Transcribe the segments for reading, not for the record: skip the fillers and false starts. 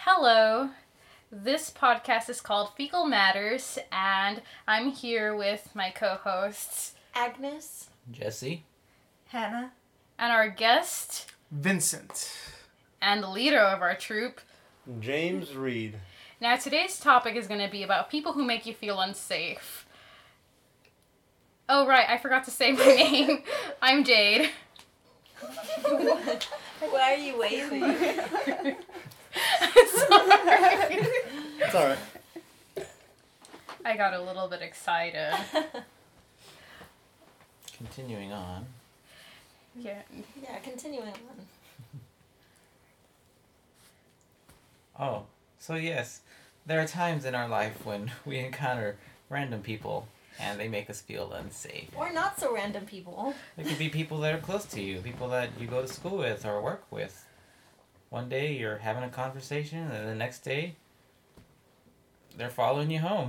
Hello. This podcast is called Fecal Matters, and I'm here with my co-hosts, Agnes, Jesse, Hannah, and our guest, Vincent. and the leader of our troupe, James Reed. Now, today's topic is going to be about people who make you feel unsafe. Oh, right, I forgot to say my name. I'm Jade. Why are you waving? Sorry. It's alright. I got a little bit excited. continuing on. Yeah. Yeah, continuing on. Oh, so yes, there are times in our life when we encounter random people and they make us feel unsafe. Or not so random people. It could be people that are close to you, people that you go to school with or work with. One day you're having a conversation and the next day they're following you home.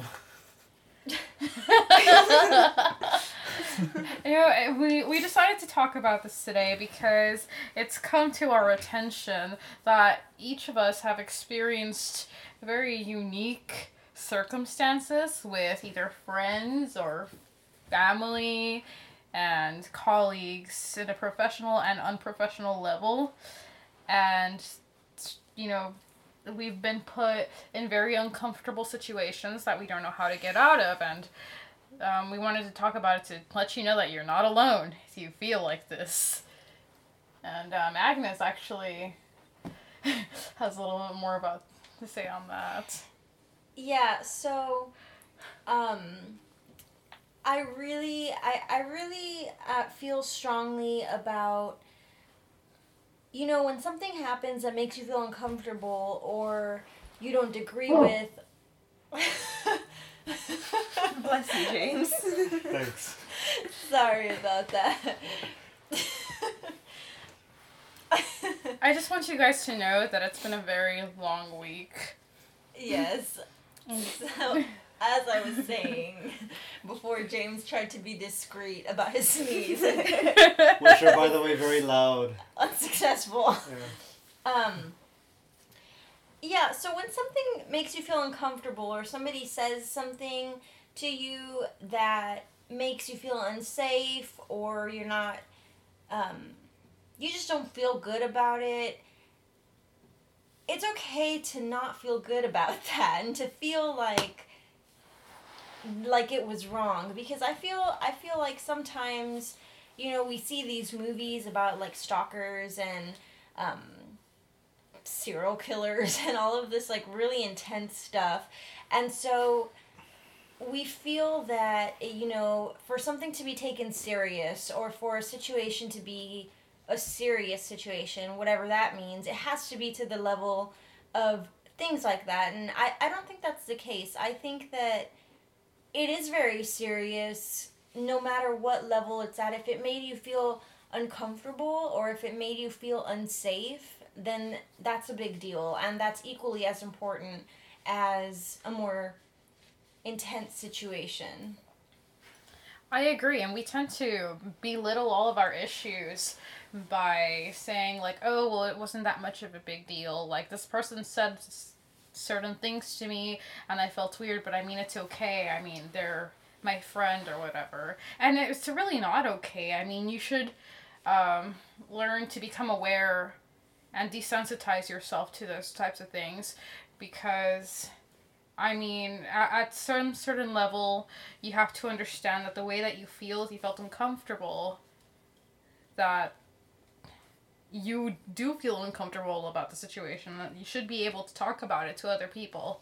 We decided to talk about this today because it's come to our attention that each of us have experienced very unique circumstances with either friends or family and colleagues in a professional and unprofessional level. And, we've been put in very uncomfortable situations that we don't know how to get out of, and we wanted to talk about it to let you know that you're not alone if you feel like this. And Agnes actually has a little bit more to say on that. Yeah, so, I really feel strongly about, when something happens that makes you feel uncomfortable or you don't agree with... Bless you, James. Thanks. Sorry about that. I just want you guys to know that it's been a very long week. Yes. So, as I was saying, before James tried to be discreet about his sneeze. Which are, by the way, very loud. Unsuccessful. Yeah. Yeah, so when something makes you feel uncomfortable or somebody says something to you that makes you feel unsafe or you're not, you just don't feel good about it, it's okay to not feel good about that and to feel like it was wrong, because I feel like sometimes, we see these movies about like stalkers and serial killers and all of this like really intense stuff, and so we feel that, for something to be taken serious or for a situation to be a serious situation, whatever that means, it has to be to the level of things like that. And I don't think that's the case. I think that it is very serious no matter what level it's at. If it made you feel uncomfortable or if it made you feel unsafe, then that's a big deal, and that's equally as important as a more intense situation. I agree, and we tend to belittle all of our issues by saying, like, oh, well, it wasn't that much of a big deal. Like, this person said certain things to me, and I felt weird, but I mean, it's okay. I mean, they're my friend or whatever. And it's really not okay. I mean, you should learn to become aware and desensitize yourself to those types of things, because... I mean, at some certain level, you have to understand that the way that you feel, if you felt uncomfortable, that you do feel uncomfortable about the situation, that you should be able to talk about it to other people.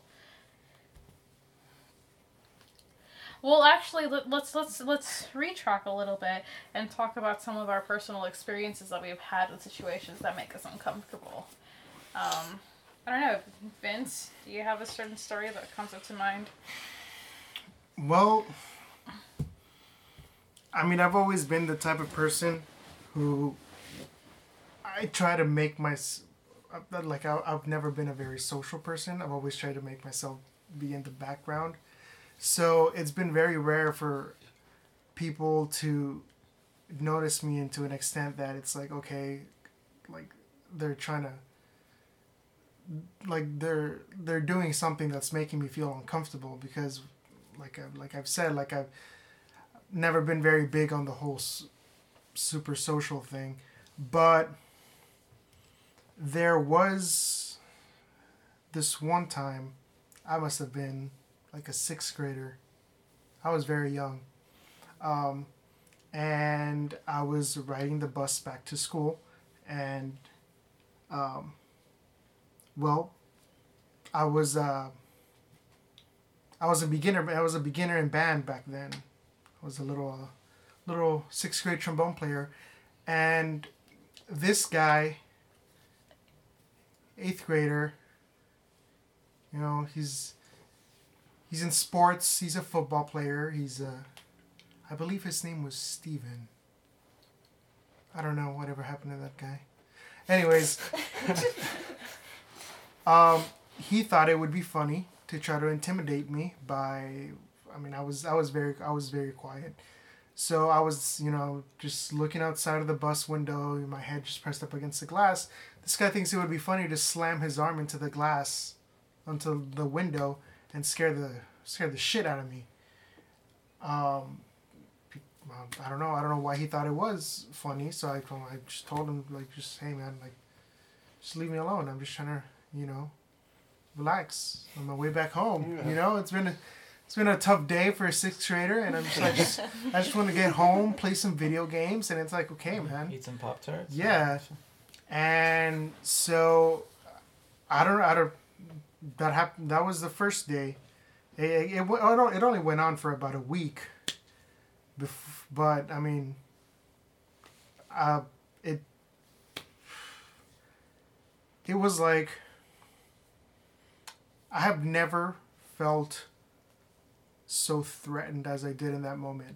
Well, actually, let's retrack a little bit and talk about some of our personal experiences that we've had with situations that make us uncomfortable. I don't know, Vince, do you have a certain story that comes up to mind? Well, I mean, I've always been the type of person who I try to make I've never been a very social person. I've always tried to make myself be in the background. So it's been very rare for people to notice me, and to an extent that it's like, okay, like they're trying to like they're doing something that's making me feel uncomfortable because like I've said, like I've never been very big on the whole super social thing, but there was this one time I must have been like a sixth grader. I was very young. And I was riding the bus back to school, and well, I was a beginner. I was a beginner in band back then. I was a little sixth grade trombone player, and this guy, eighth grader. You know, he's in sports. He's a football player. I believe his name was Steven. I don't know whatever happened to that guy. Anyways, he thought it would be funny to try to intimidate me by. I mean, I was very quiet, so I was just looking outside of the bus window, my head just pressed up against the glass. This guy thinks it would be funny to slam his arm into the glass, onto the window, and scare the shit out of me. I don't know why he thought it was funny, so I just told him, like, just, hey man, like, just leave me alone. I'm just trying to, relax on my way back home. Yeah. It's been a tough day for a sixth grader, and I'm just I just want to get home, play some video games, and it's like, okay, man. Eat some Pop-Tarts. Yeah. And so I don't that happened. That was the first day. It only went on for about a week. But I mean, it was like I have never felt so threatened as I did in that moment,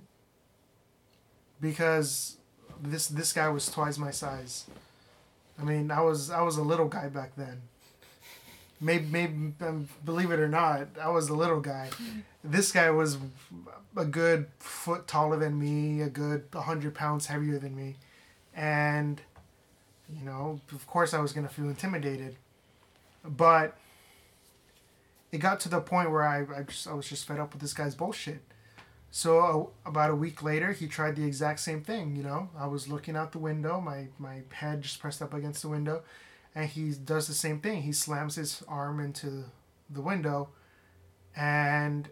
because this guy was twice my size. I mean, I was a little guy back then. Maybe believe it or not, I was a little guy. This guy was a good foot taller than me, a good 100 pounds heavier than me, and of course I was gonna feel intimidated. But it got to the point where I was just fed up with this guy's bullshit. So about a week later, he tried the exact same thing. I was looking out the window, my head just pressed up against the window, and he does the same thing. He slams his arm into the window, and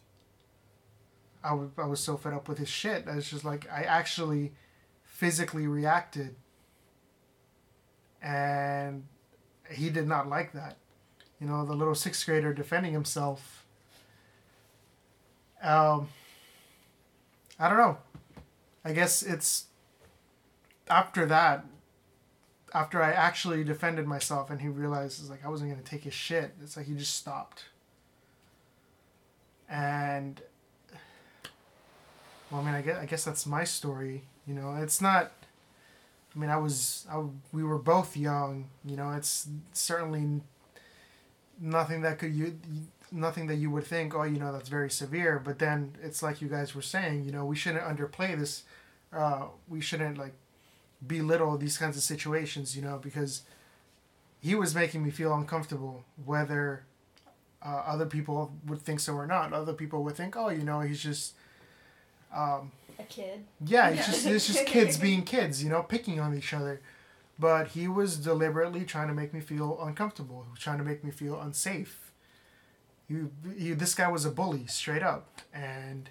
I was so fed up with his shit. I was just like, I actually physically reacted, and he did not like that. The little sixth grader defending himself. I don't know. I guess it's after that, after I actually defended myself and he realized I wasn't going to take his shit, it's like he just stopped. And, well, I mean, I guess that's my story. It's not, I mean, we were both young, it's certainly nothing that you would think, that's very severe. But then it's like you guys were saying, we shouldn't underplay this. We shouldn't belittle these kinds of situations, because he was making me feel uncomfortable, whether other people would think so or not. Other people would think, he's just A kid. yeah, it's just kids being kids, picking on each other. But he was deliberately trying to make me feel uncomfortable, trying to make me feel unsafe. This guy was a bully, straight up. And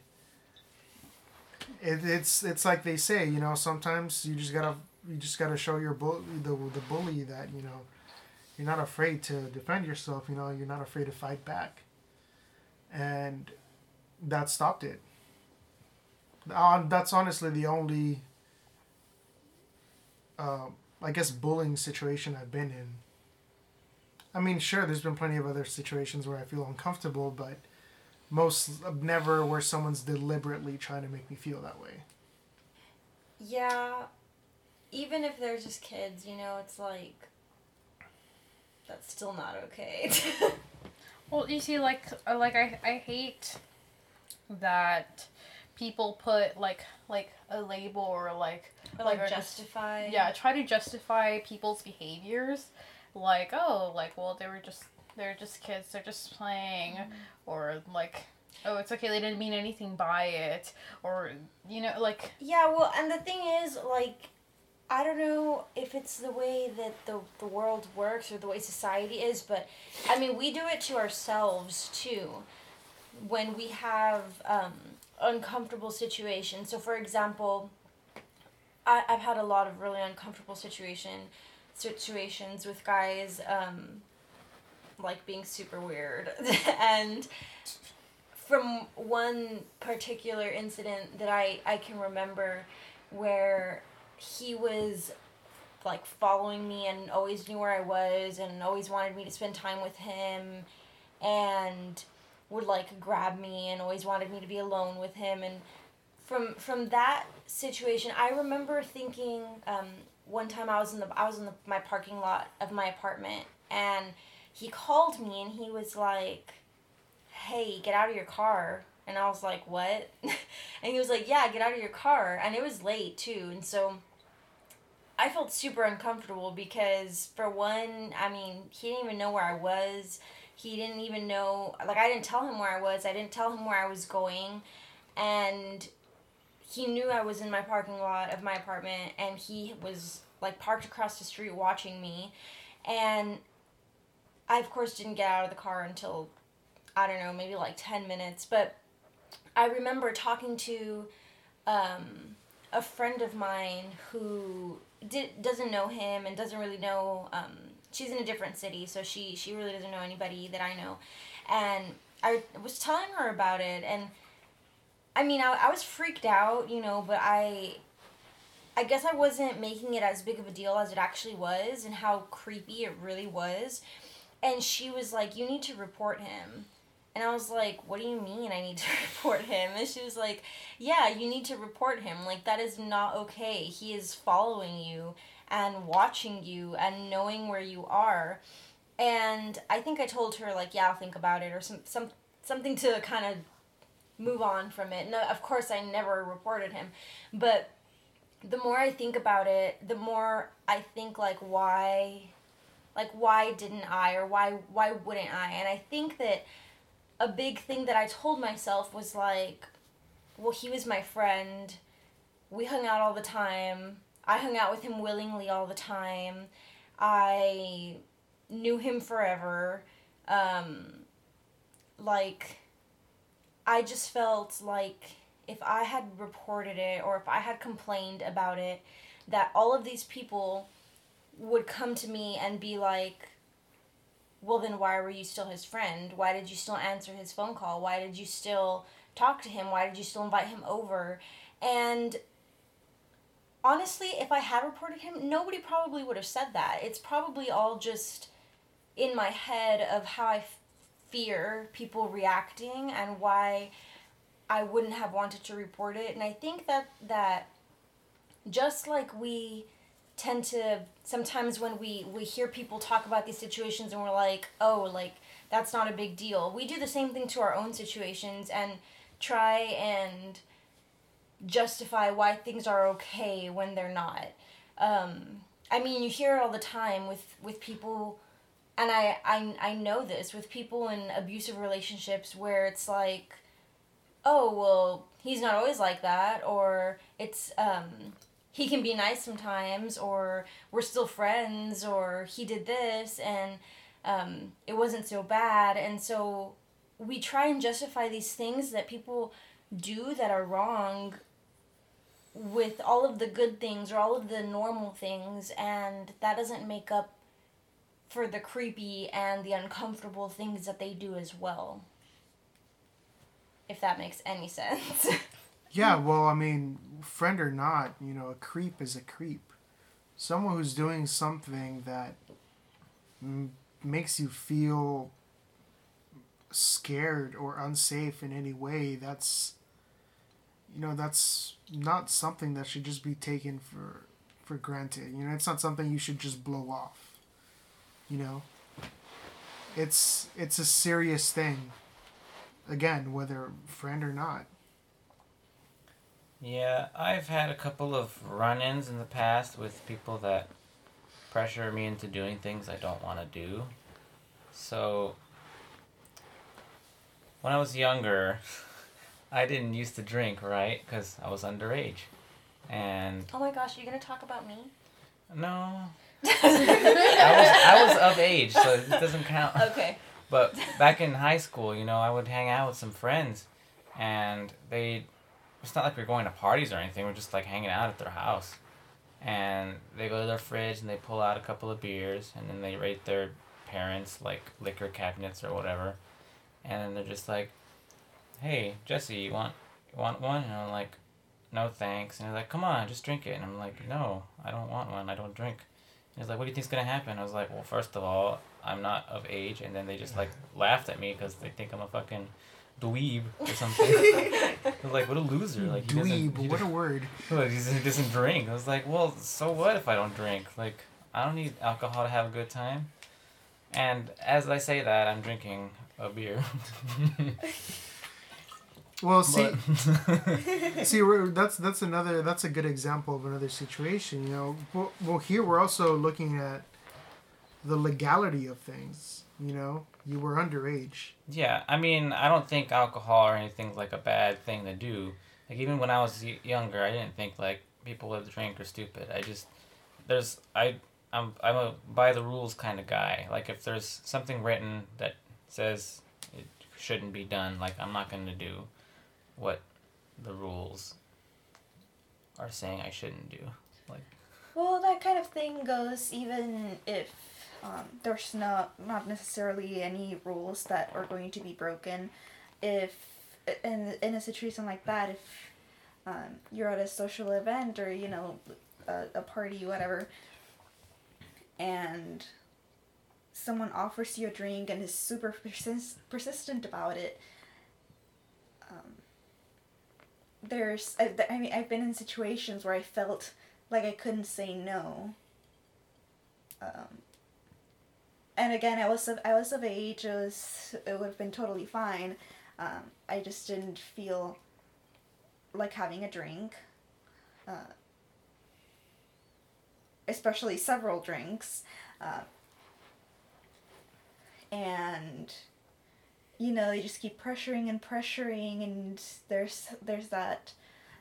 it's like they say, sometimes you just gotta show the bully that, you're not afraid to defend yourself, you're not afraid to fight back. And that stopped it. That's honestly the only I guess bullying situation I've been in. I mean, sure, there's been plenty of other situations where I feel uncomfortable, but never where someone's deliberately trying to make me feel that way. Yeah, even if they're just kids, it's like, that's still not okay. Well, you see, I hate that people put like a label or Or justify. Yeah, try to justify people's behaviors like, oh, like, well, they're just kids, they're just playing, or like, oh, it's okay, they didn't mean anything by it, or, you know, like, Yeah, well, and the thing is, like, I don't know if it's the way that the world works or the way society is, but I mean, we do it to ourselves too when we have uncomfortable situations. So, for example, I've had a lot of really uncomfortable situations with guys, like being super weird. And from one particular incident that I can remember where he was like following me and always knew where I was and always wanted me to spend time with him and would like grab me and always wanted me to be alone with him. And from that situation, I remember thinking one time I was in my parking lot of my apartment, and he called me and he was like, "Hey, get out of your car." And I was like, "What?" And he was like, "Yeah, get out of your car." And it was late too, and so I felt super uncomfortable because, for one, I mean, he didn't even know where I was. He didn't even know, like, I didn't tell him where I was. I didn't tell him where I was going. And he knew I was in my parking lot of my apartment, and he was, like, parked across the street watching me. And I, of course, didn't get out of the car until, I don't know, maybe like 10 minutes. But I remember talking to a friend of mine who doesn't know him and doesn't really know, she's in a different city, so she really doesn't know anybody that I know. And I was telling her about it, and I mean, I was freaked out, you know, but I guess I wasn't making it as big of a deal as it actually was, and how creepy it really was. And she was like, "You need to report him." And I was like, "What do you mean I need to report him?" And she was like, "Yeah, you need to report him. Like, that is not okay. He is following you and watching you and knowing where you are." And I think I told her, like, "Yeah, I'll think about it," or something to kind of move on from it. No, of course, I never reported him. But the more I think about it, the more I think, like, why didn't I, or why wouldn't I? And I think that a big thing that I told myself was like, well, he was my friend. We hung out all the time. I hung out with him willingly all the time. I knew him forever. Like, I just felt like if I had reported it or if I had complained about it, that all of these people would come to me and be like, "Well, then why were you still his friend? Why did you still answer his phone call? Why did you still talk to him? Why did you still invite him over?" And honestly, if I had reported him, nobody probably would have said that. It's probably all just in my head of how I fear people reacting and why I wouldn't have wanted to report it. And I think that just like we tend to sometimes when we hear people talk about these situations and we're like, "Oh, like, that's not a big deal," we do the same thing to our own situations and try and justify why things are okay when they're not. I mean, you hear it all the time with people, and I know this, with people in abusive relationships where it's like, "Oh, well, he's not always like that," or it's "he can be nice sometimes," or "we're still friends," or "he did this and it wasn't so bad." And so we try and justify these things that people do that are wrong with all of the good things or all of the normal things, and that doesn't make up for the creepy and the uncomfortable things that they do as well. If that makes any sense. Yeah, well, I mean, friend or not, you know, a creep is a creep. Someone who's doing something that makes you feel scared or unsafe in any way, that's not something that should just be taken for granted. You know, it's not something you should just blow off. You know, it's a serious thing. Again, whether friend or not. Yeah, I've had a couple of run-ins in the past with people that pressure me into doing things I don't want to do. So, when I was younger, I didn't used to drink, right? Because I was underage. And Oh my gosh, are you gonna talk about me? no, I was of age, so it doesn't count. Okay. But back in high school, I would hang out with some friends, and it's not like we're going to parties or anything, we're just like hanging out at their house. And they go to their fridge and they pull out a couple of beers, and then they rate their parents' like liquor cabinets or whatever. And then they're just like, "Hey, Jesse, you want one?" And I'm like, "No, thanks." And they're like, "Come on, just drink it." And I'm like, "No, I don't want one. I don't drink." And he's like, "What do you think's gonna happen?" I was like, "Well, first of all, I'm not of age." And then they just like laughed at me because they think I'm a fucking dweeb or something. I was like, "What a loser!" Like Dweeb, what a word. he doesn't drink. I was like, "Well, so what if I don't drink? Like, I don't need alcohol to have a good time." And as I say that, I'm drinking a beer. Well, see, But- that's a good example of another situation. Well, here we're also looking at the legality of things. You were underage. Yeah, I mean, I don't think alcohol or anything's like a bad thing to do. Like even when I was younger, I didn't think like people that drink are stupid. I'm a by the rules kind of guy. Like if there's something written that says it shouldn't be done, like I'm not going to do what the rules are saying I shouldn't do. Like Well, that kind of thing goes even if there's not necessarily any rules that are going to be broken. If in a situation like that, if you're at a social event or a party, whatever, and someone offers you a drink and is super persistent about it, I've been in situations where I felt like I couldn't say no. And again, I was of age. It would have been totally fine. I just didn't feel like having a drink, especially several drinks, and they just keep pressuring, and there's that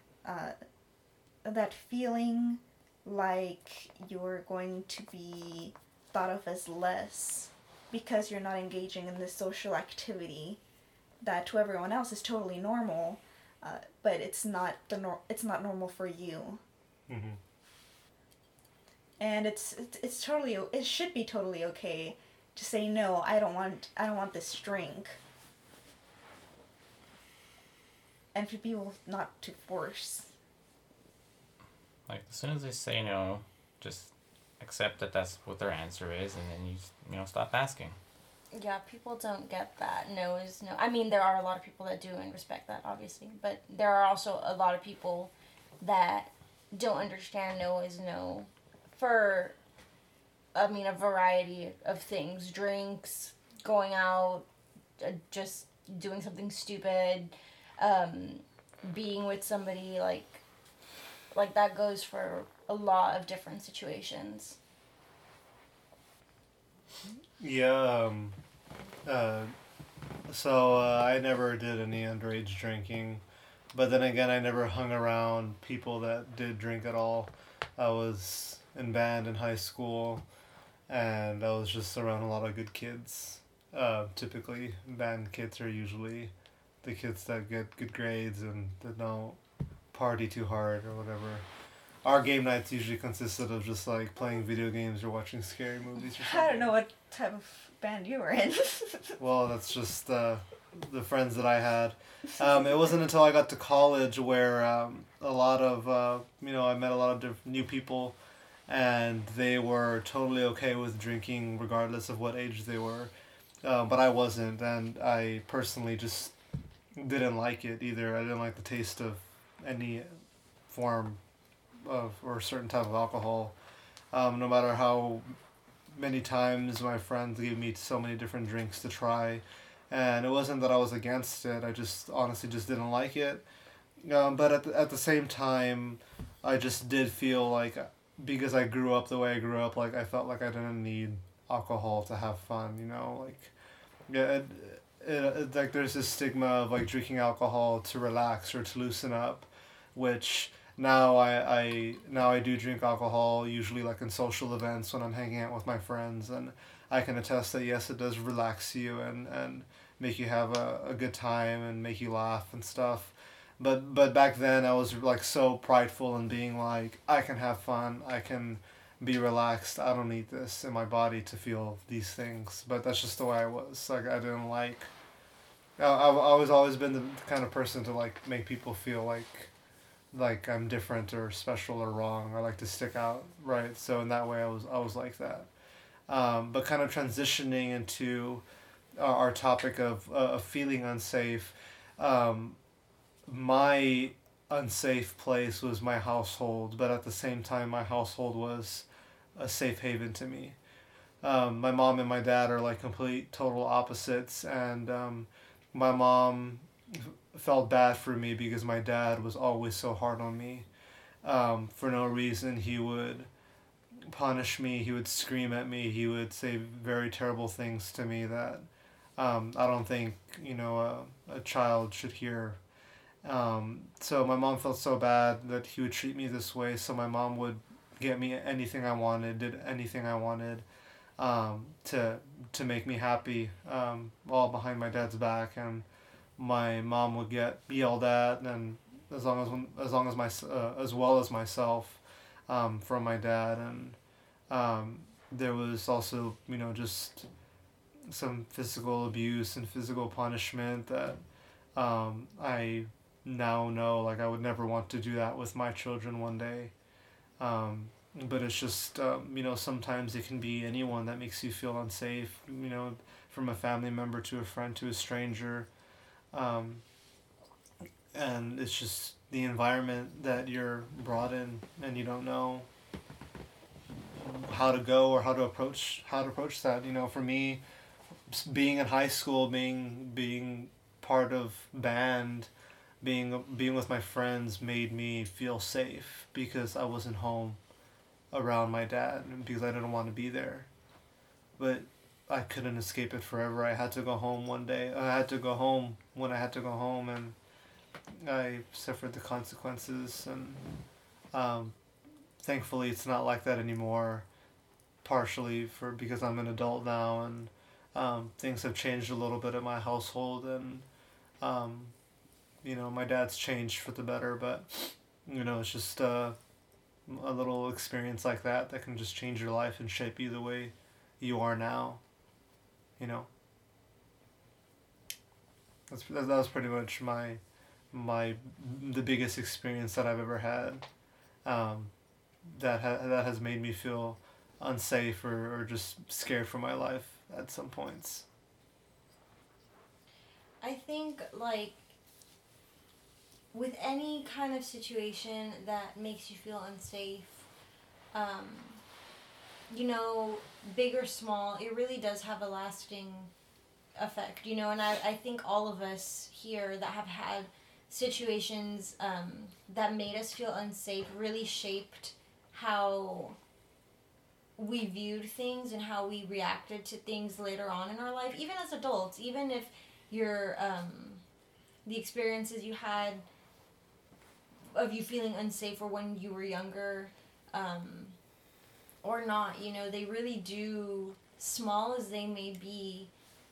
that feeling like you're going to be thought of as less because you're not engaging in this social activity that to everyone else is totally normal, but it's not normal for you. Mm-hmm. And it should be totally okay to say no. I don't want this drink. And for people not to force. Like as soon as they say no, just accept that that's what their answer is, and then you stop asking. Yeah, people don't get that. No is no. I mean, there are a lot of people that do and respect that, obviously. But there are also a lot of people that don't understand no is no for, a variety of things. Drinks, going out, just doing something stupid, being with somebody, like that goes for a lot of different situations. Yeah, so I never did any underage drinking, but then again, I never hung around people that did drink at all. I was in band in high school, and I was just around a lot of good kids. Typically, band kids are usually the kids that get good grades and that don't party too hard or whatever. Our game nights usually consisted of just like playing video games or watching scary movies or something. I don't know what type of band you were in. Well, that's just the friends that I had. It wasn't until I got to college where a lot of, I met a lot of new people, and they were totally okay with drinking regardless of what age they were. But I wasn't, and I personally just didn't like it either. I didn't like the taste of any form of or certain type of alcohol. No matter how many times my friends gave me so many different drinks to try, and it wasn't that I was against it. I just honestly just didn't like it. But at the same time, I just did feel like because I grew up the way I grew up, like I felt like I didn't need alcohol to have fun, you know, like yeah, like there's this stigma of like drinking alcohol to relax or to loosen up, which now I do drink alcohol usually like in social events when I'm hanging out with my friends, and I can attest that yes, it does relax you and make you have a good time and make you laugh and stuff. But back then I was like so prideful in being like I can have fun, I can be relaxed. I don't need this in my body to feel these things. But that's just the way I was. Like I didn't like. I've always been the kind of person to like make people feel like I'm different or special or wrong. I like to stick out, right? So in that way, I was like that. But kind of transitioning into our topic of feeling unsafe. My unsafe place was my household, but at the same time, my household was a safe haven to me. My mom and my dad are like complete total opposites, and my mom felt bad for me because my dad was always so hard on me. For no reason, he would punish me, he would scream at me, he would say very terrible things to me that I don't think, you know, a child should hear. So my mom felt so bad that he would treat me this way, so my mom would get me anything I wanted, did anything I wanted to make me happy, all behind my dad's back, and my mom would get yelled at, and as long as as well as myself, from my dad, and there was also, you know, just some physical abuse and physical punishment that I now know like I would never want to do that with my children one day. But it's just, you know, sometimes it can be anyone that makes you feel unsafe, you know, from a family member to a friend to a stranger. And it's just the environment that you're brought in, and you don't know how to go or how to approach that. You know, for me, being in high school, being part of band, being with my friends made me feel safe because I wasn't home around my dad and because I didn't want to be there. But I couldn't escape it forever. I had to go home one day. I had to go home when I had to go home, and I suffered the consequences. And thankfully, it's not like that anymore. Partially because I'm an adult now, and things have changed a little bit in my household, and you know, my dad's changed for the better. But you know, it's just a little experience like that can just change your life and shape you the way you are now. You know, that was pretty much the biggest experience that I've ever had. That has made me feel unsafe or just scared for my life at some points. I think, like, with any kind of situation that makes you feel unsafe, you know, big or small, it really does have a lasting effect, you know, and I think all of us here that have had situations that made us feel unsafe really shaped how we viewed things and how we reacted to things later on in our life, even as adults, even if your the experiences you had of you feeling unsafe or when you were younger or not, you know, they really do, small as they may be,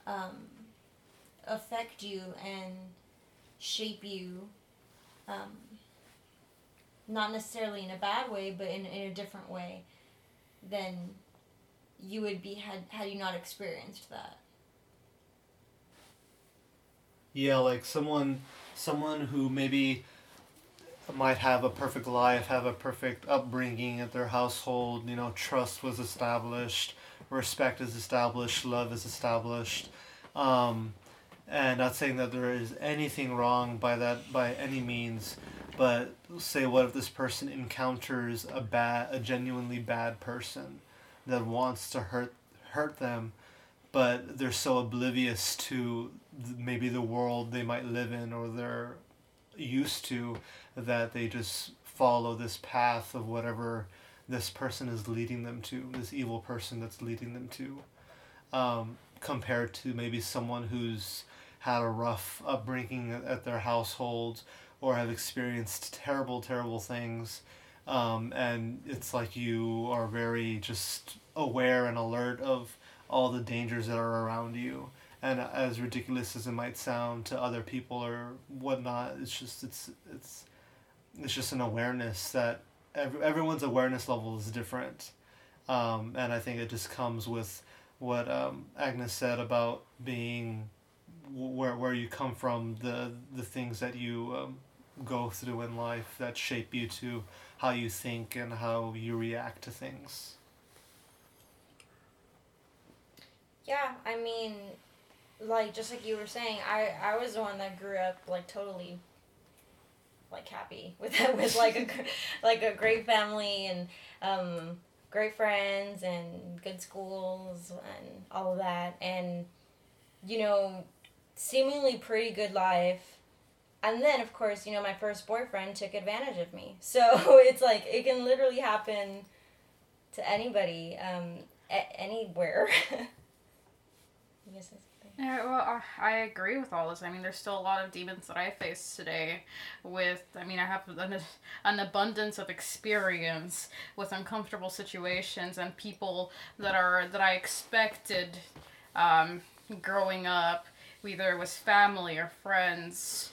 affect you and shape you, not necessarily in a bad way, but in a different way than you would be had you not experienced that. Yeah, like someone who maybe might have a perfect life, have a perfect upbringing at their household, you know, trust was established, respect is established, love is established. And not saying that there is anything wrong by any means, but say what if this person encounters a genuinely bad person that wants to hurt them, but they're so oblivious to maybe the world they might live in or they're used to, that they just follow this path of whatever this person is leading them to, this evil person that's leading them to, compared to maybe someone who's had a rough upbringing at their household or have experienced terrible, terrible things. And it's like you are very just aware and alert of all the dangers that are around you. And as ridiculous as it might sound to other people or whatnot, it's just an awareness that everyone's awareness level is different. And I think it just comes with what Agnes said about being where you come from, the things that you go through in life that shape you to how you think and how you react to things. Yeah, I mean, like, just like you were saying, I was the one that grew up, like, totally, like, happy with like a great family and great friends and good schools and all of that, and, you know, seemingly pretty good life. And then, of course, you know, my first boyfriend took advantage of me. So it's like, it can literally happen to anybody, anywhere. You guys say something? Yeah, well, I agree with all this. I mean, there's still a lot of demons that I face today I have an abundance of experience with uncomfortable situations and people that I expected growing up, whether it was family or friends,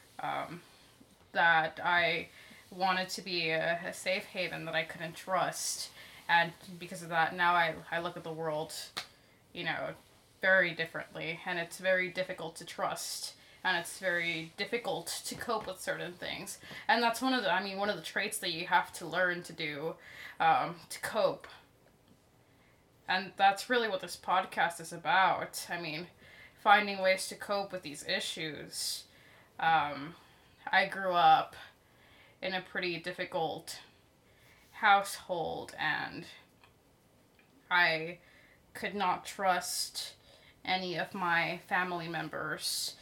that I wanted to be a safe haven that I couldn't trust. And because of that, now I look at the world, you know, very differently, and it's very difficult to trust, and it's very difficult to cope with certain things. And that's one of the traits that you have to learn to do, to cope. And that's really what this podcast is about. I mean, finding ways to cope with these issues. I grew up in a pretty difficult household, and I could not trust any of my family members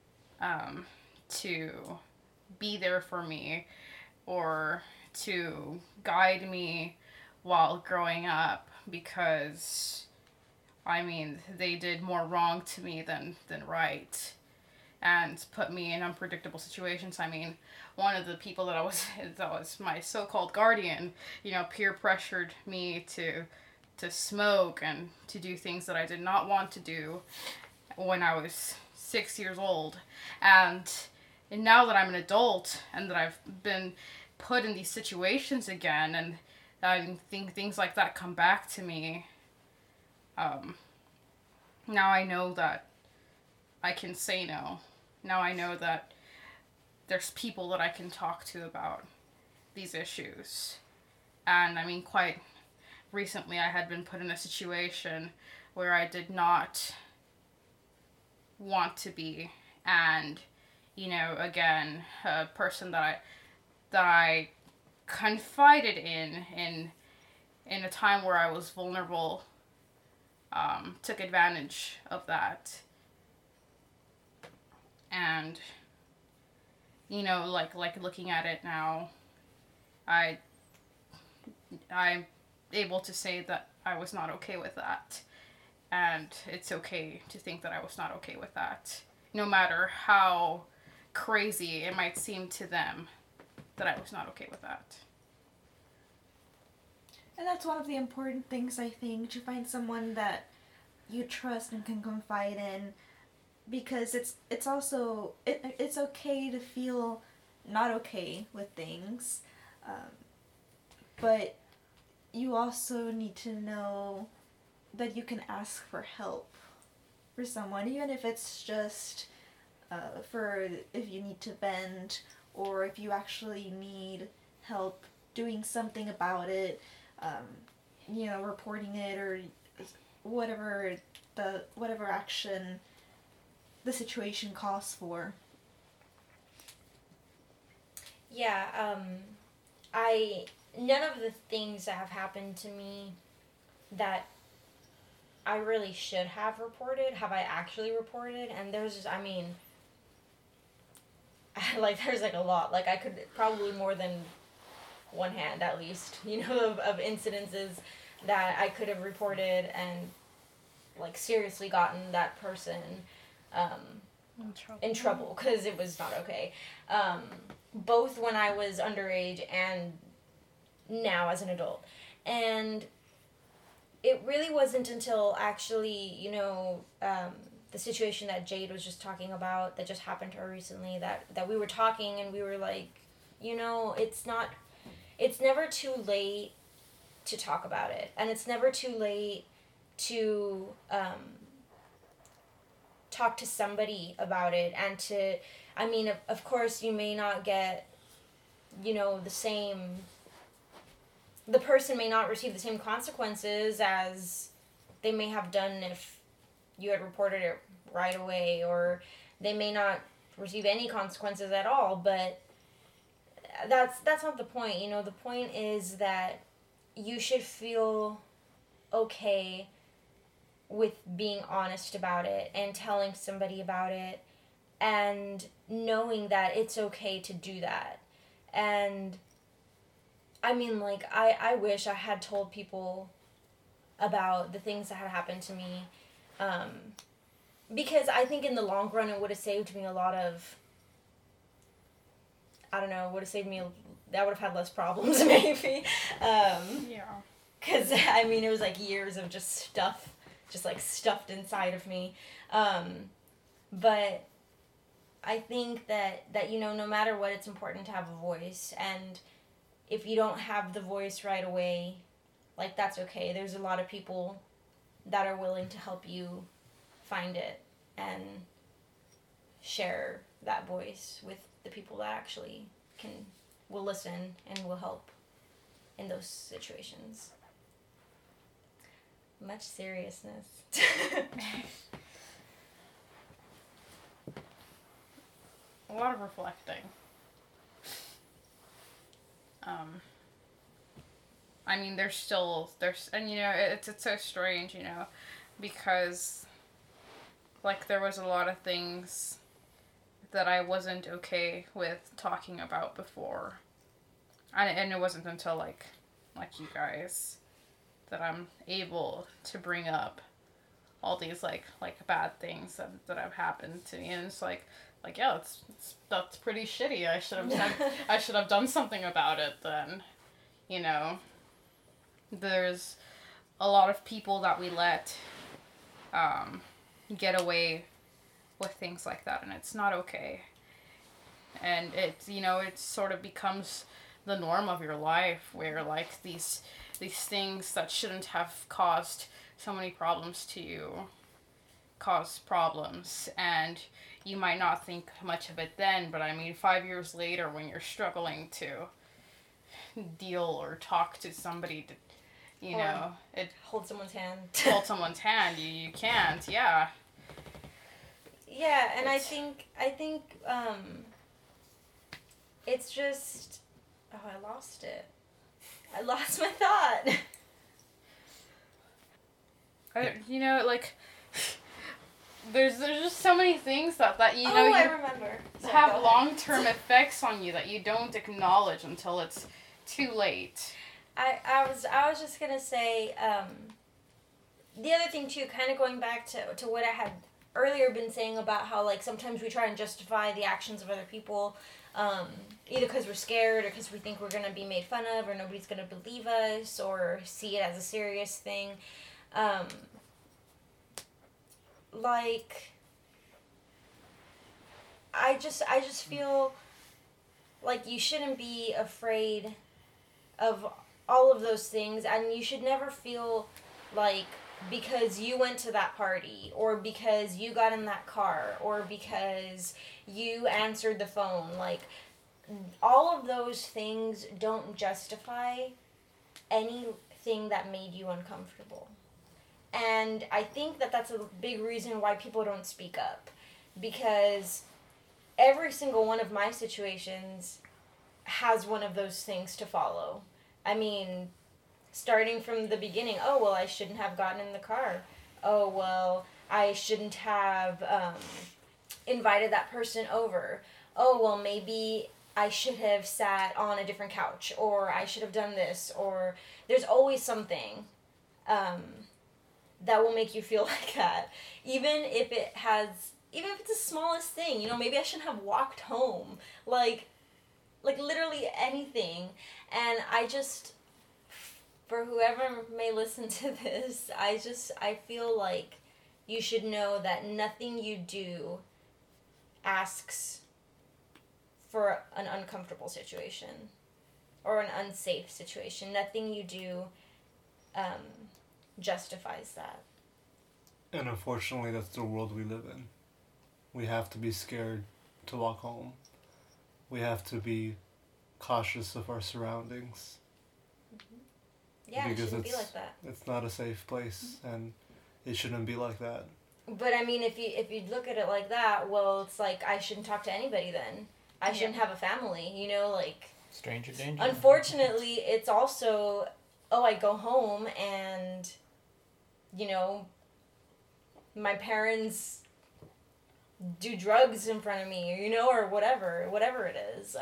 to be there for me or to guide me while growing up, because I mean, they did more wrong to me than right, and put me in unpredictable situations. I mean, one of the people that was my so-called guardian, you know, peer pressured me to smoke and to do things that I did not want to do when I was 6 years old. And now that I'm an adult and that I've been put in these situations again, and I think things like that come back to me, now I know that I can say no. Now I know that there's people that I can talk to about these issues. And I mean, quite recently I had been put in a situation where I did not want to be, and, you know, again, a person that I confided in a time where I was vulnerable, took advantage of that. And, you know, like looking at it now, I'm able to say that I was not okay with that. And it's okay to think that I was not okay with that, no matter how crazy it might seem to them, that I was not okay with that. And that's one of the important things, I think, to find someone that you trust and can confide in, because it's also it's okay to feel not okay with things, but you also need to know that you can ask for help for someone, even if it's just for if you need to vent, or if you actually need help doing something about it, you know, reporting it, or whatever action the situation calls for. Yeah, none of the things that have happened to me that I really should have reported have I actually reported, and there's like there's like a lot, like I could probably more than one hand at least, of incidences that I could have reported and like seriously gotten that person in trouble because it was not okay. Both when I was underage and now as an adult. And it really wasn't until actually, the situation that Jade was just talking about that just happened to her recently that we were talking and we were like, it's never too late to talk about it. And it's never too late to talk to somebody about it and to, of course you may not get, the person may not receive the same consequences as they may have done if you had reported it right away, or they may not receive any consequences at all, but that's not the point. The point is that you should feel okay with being honest about it and telling somebody about it and knowing that it's okay to do that. And I wish I had told people about the things that had happened to me, because I think in the long run it would have saved me a lot of, I would have had less problems maybe. Yeah. Because, it was like years of just stuff, just like stuffed inside of me. But I think that, no matter what, it's important to have a voice. And if you don't have the voice right away, like, that's okay. There's a lot of people that are willing to help you find it and share that voice with the people that actually will listen and will help in those situations. Much seriousness. A lot of reflecting. It's so strange, because, like, there was a lot of things that I wasn't okay with talking about before. And it wasn't until, like you guys, that I'm able to bring up all these, like bad things that have happened to me. And it's yeah, that's pretty shitty. I should have done something about it then. There's a lot of people that we let get away with things like that, and it's not okay. And it sort of becomes the norm of your life, where like these things that shouldn't have caused so many problems to you cause problems, and you might not think much of it then, but 5 years later, when you're struggling to deal or talk to somebody to, hold someone's hand. Hold someone's hand, you can't, yeah. Yeah, and I think it's just, I lost it. I lost my thought. There's just so many things that I remember. Sorry, have long-term effects on you that you don't acknowledge until it's too late. I was just gonna say, the other thing too, kind of going back to what I had earlier been saying about how, like, sometimes we try and justify the actions of other people, either because we're scared or because we think we're gonna be made fun of or nobody's gonna believe us or see it as a serious thing. I just feel like you shouldn't be afraid of all of those things, and you should never feel like because you went to that party, or because you got in that car, or because you answered the phone, like, all of those things don't justify anything that made you uncomfortable. And I think that that's a big reason why people don't speak up, because every single one of my situations has one of those things to follow. Starting from the beginning, I shouldn't have gotten in the car. I shouldn't have invited that person over. Maybe I should have sat on a different couch, or I should have done this, or there's always something that will make you feel like that. Even if it's the smallest thing, maybe I shouldn't have walked home. Like literally anything. And I just, for whoever may listen to this, I feel like you should know that nothing you do asks for an uncomfortable situation or an unsafe situation. Nothing you do justifies that. And unfortunately, that's the world we live in. We have to be scared to walk home. We have to be cautious of our surroundings. Yeah, it because shouldn't be like that. It's not a safe place, and it shouldn't be like that. But I mean, if you look at it like that, well, it's like I shouldn't talk to anybody then. I shouldn't have a family, Stranger danger. Unfortunately, it's also, I go home and, my parents do drugs in front of me, or whatever it is.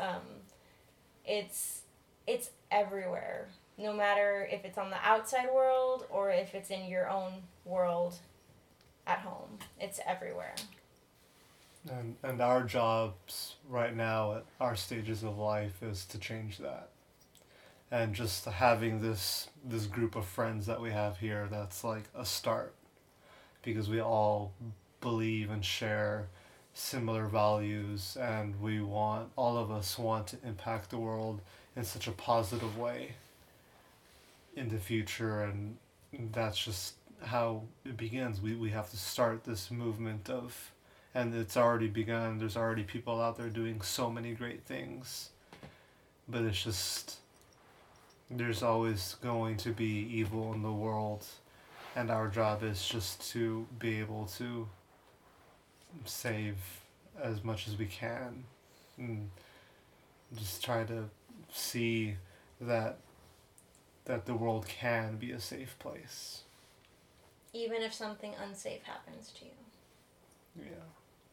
It's everywhere, no matter if it's on the outside world or if it's in your own world at home. It's everywhere. And our jobs right now at our stages of life is to change that. And just having this group of friends that we have here, that's like a start. Because we all believe and share similar values, and all of us want to impact the world in such a positive way in the future, and that's just how it begins. We have to start this movement of, and it's already begun. There's already people out there doing so many great things, but it's just, there's always going to be evil in the world, and our job is just to be able to save as much as we can, and just try to see that the world can be a safe place. Even if something unsafe happens to you. Yeah.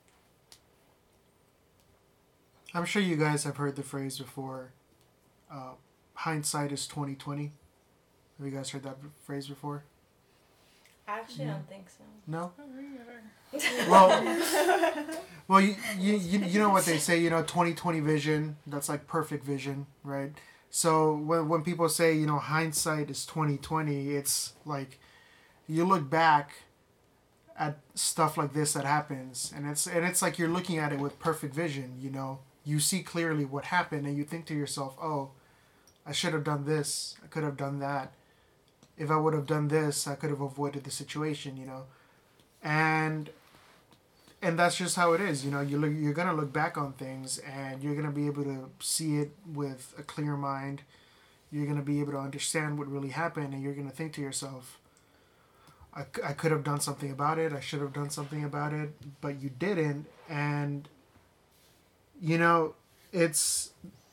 I'm sure you guys have heard the phrase before. Hindsight is 20/20. Have you guys heard that phrase before? I actually don't think so. No. Well, Well, you know what they say. 20/20 vision. That's like perfect vision, right? So when people say hindsight is 20/20, it's like you look back at stuff like this that happens, and it's like you're looking at it with perfect vision. You see clearly what happened, and you think to yourself, "Oh, I should have done this. I could have done that. If I would have done this, I could have avoided the situation." And that's just how it is. You're gonna look back on things, and you're gonna be able to see it with a clear mind. You're gonna be able to understand what really happened, and you're gonna think to yourself, I could have done something about it. I should have done something about it, but you didn't. And it's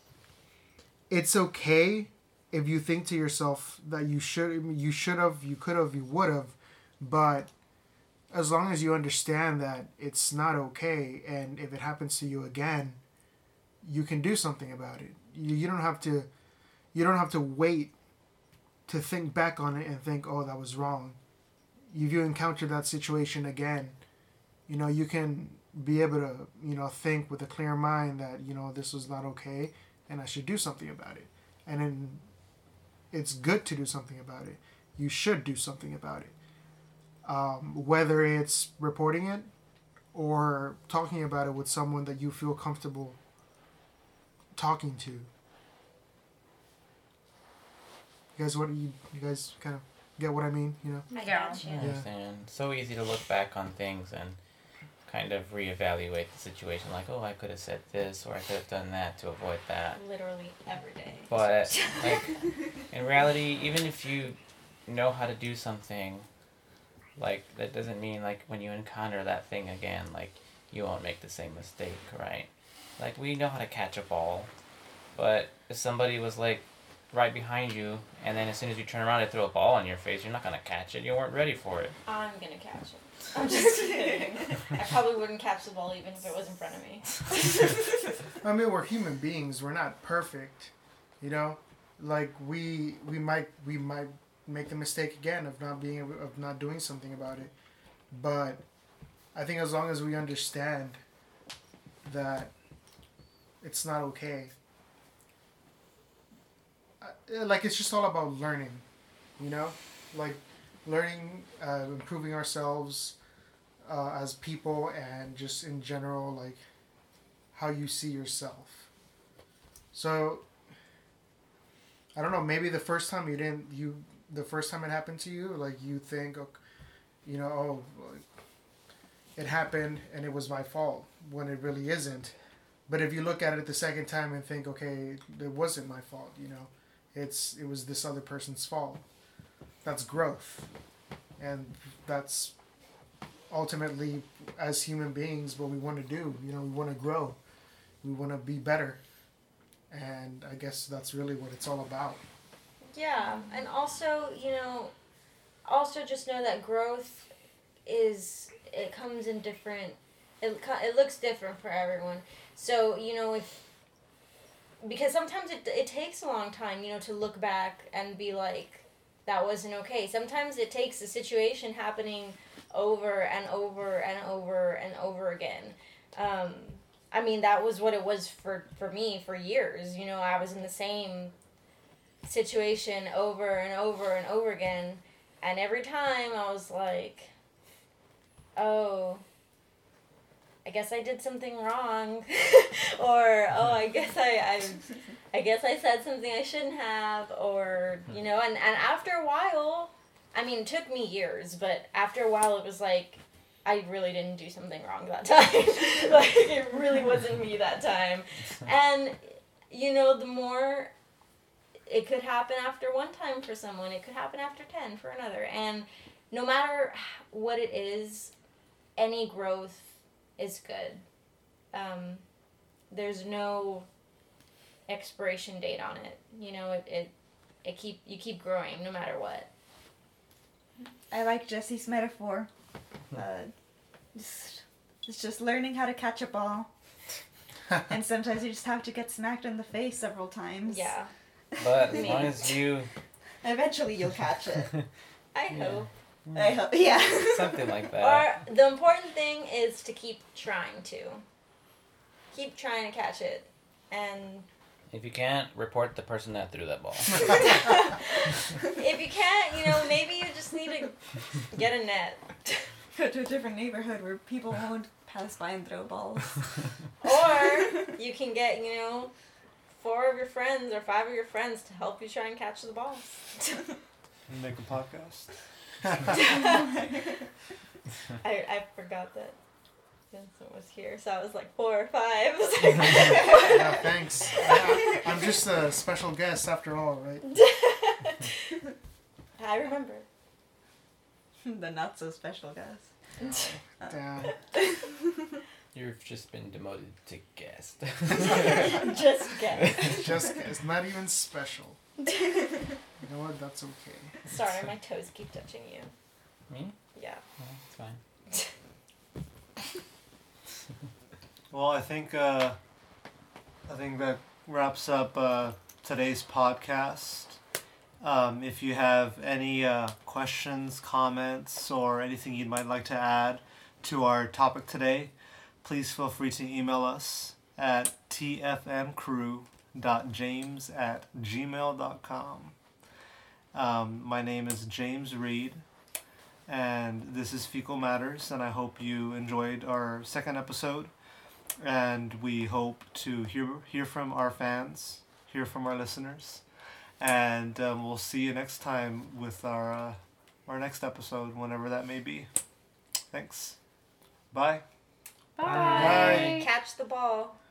okay if you think to yourself that you should have, you could have, you would have, but as long as you understand that it's not okay, and if it happens to you again, you can do something about it. You don't have to wait to think back on it and think, "Oh, that was wrong." If you encounter that situation again, you can be able to, think with a clear mind that, this was not okay and I should do something about it. And then it's good to do something about it. You should do something about it. Whether it's reporting it or talking about it with someone that you feel comfortable talking to. You guys kind of get what I mean, I Yeah. gotcha. I understand. It's so easy to look back on things and kind of reevaluate the situation, like, oh, I could have said this, or I could have done that to avoid that. Literally every day. But like, in reality, even if you know how to do something, like, that doesn't mean, like, when you encounter that thing again, like, you won't make the same mistake, right? Like, we know how to catch a ball, but if somebody was like, right behind you, and then as soon as you turn around, they throw a ball in your face. You're not gonna catch it. You weren't ready for it. I'm gonna catch it. I'm just kidding. I probably wouldn't catch the ball even if it was in front of me. I mean, we're human beings. We're not perfect, you know. Like we might make the mistake again of not doing something about it, but I think as long as we understand that it's not okay, like it's just all about learning, you know, like learning, improving ourselves as people, and just in general, like how you see yourself. So I don't know, maybe the first time the first time it happened to you, like you think, you know, oh, like, it happened and it was my fault, when it really isn't. But if you look at it the second time and think, okay, it wasn't my fault, you know, it was this other person's fault. That's growth. And that's ultimately, as human beings, what we want to do. You know, we want to grow. We want to be better. And I guess that's really what it's all about. Yeah, and also, you know, also just know that growth it comes in different, it looks different for everyone. So, you know, because sometimes it takes a long time, you know, to look back and be like, that wasn't okay. Sometimes it takes a situation happening over and over and over and over again. I mean, that was what it was for me for years. You know, I was in the same situation over and over and over again. And every time I was like, oh, I guess I did something wrong. Or, oh, I guess I guess I said something I shouldn't have. Or, you know, and after a while, I mean, it took me years, but after a while it was like, I really didn't do something wrong that time. Like, it really wasn't me that time. And, you know, the more, it could happen after one time for someone, it could happen after 10 for another. And no matter what it is, any growth is good. There's no expiration date on it. You know, you keep growing no matter what. I like Jesse's metaphor. It's just learning how to catch a ball. And sometimes you just have to get smacked in the face several times. Yeah. But as long as you... Eventually you'll catch it. I hope. I hope, yeah. Something like that. Or the important thing is to keep trying to. Keep trying to catch it. And if you can't, report the person that threw that ball. if you can't, you know, maybe you just need to get a net. Go to a different neighborhood where people won't pass by and throw balls. Or you can get, you know, 4 of your friends or 5 of your friends to help you try and catch the balls. And make a podcast. I forgot that Vincent was here, so I was like 4 or 5. Yeah, thanks. I'm just a special guest after all, right? I remember. The not so special guys. Damn. You've just been demoted to guest. Just guess. Just it's not even special. You know what? That's okay. Sorry, my toes keep touching you. Me? Yeah. Oh, it's fine. Well, I think that wraps up today's podcast. If you have any questions, comments, or anything you might like to add to our topic today, please feel free to email us at tfmcrew.james@gmail.com. My name is James Reed, and this is Fecal Matters, and I hope you enjoyed our second episode, and we hope to hear from our fans, hear from our listeners, and we'll see you next time with our next episode, whenever that may be. Thanks. Bye. Bye. Bye. Catch the ball.